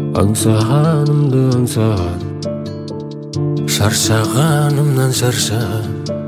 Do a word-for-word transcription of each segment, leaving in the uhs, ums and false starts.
аңсағанымды аңсаған, шаршағанымнан шаршаған.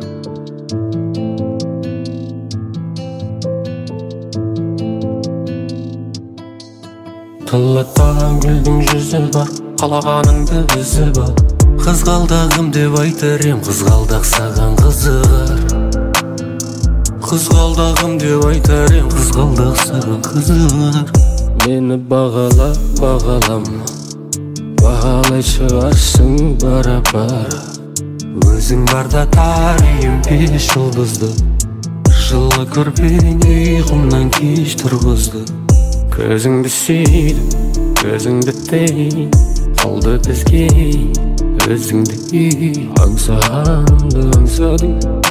Тылатпаған гүлдің жүзі бар, қалағаныңды үзіп ал. Қызғалдағым деп айтар ем, қызғалдақ саған қызығар. Қызғалдағым деп айтар ем, қызғалдақ саған қызығар. Мені бағала, бағалама, бағалай шығарсың бара-бара. Өзің барда тарихым бес жұлдызды, жылы көрпең ұйқымнан кеш тұрғызды. Көзіңді сүйдім, көзіңді тей, қалды бізге өзіңді үй. Аңсағанымды аңсадың,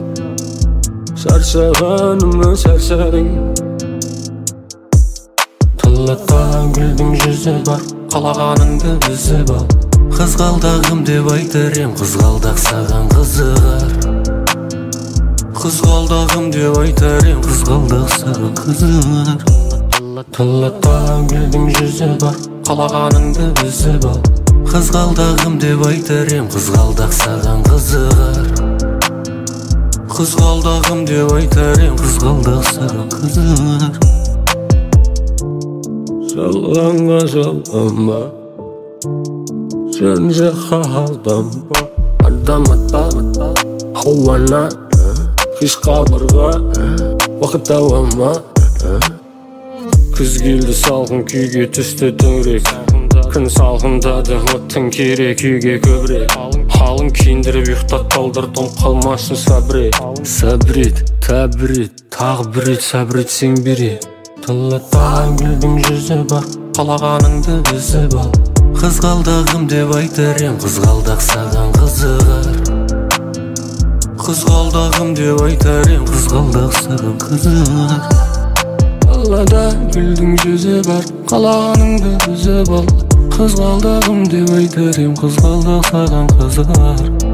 шаршағанымды шаршадың. Тылатпаған гүлдің жүзі бар, қалағаныңды үзіп ал. Қызғалдағым деп айтар ем, қызғалдақ саған қызығар. Қызғалдағым деп айтар ем, қызғалдақ саған қызығар. Тылатпаған гүлдің жүзі бар, қалағаныңды үзіп ал. Қызғалдағым деп айтар ем, қызғалдақ саған қызығар. Қызғалдағым деп айтар ем, қызғалдақ саған қызығар. Жалғанға жалғанба, жөн жаққа алданба. Адам атпа, ауана, қиш қабырға, уақыт ауама. Күз келді салқын күйге түсті төңірек, күн салқындады оттың керек күйге көбірек. Халын киіндіріп ұйықтатпалдар том қалмасын сабрет. Сабрет, тәбірет, тағы бір рет сабретсең берет. Тылатпаған гүлдің жүзі бар, қалағаныңды үзіп ал. Қызғалдағым деп айтар ем, қызғалдақ саған қызығар. Қызғалдағым деп айтар ем, қызғалдақ саған қызығар. Қалада гүлдің жүзі бар, қалағаныңды үзіп ал. Қызғалдағым деп айтар ем, қызғалдақ саған қызығар.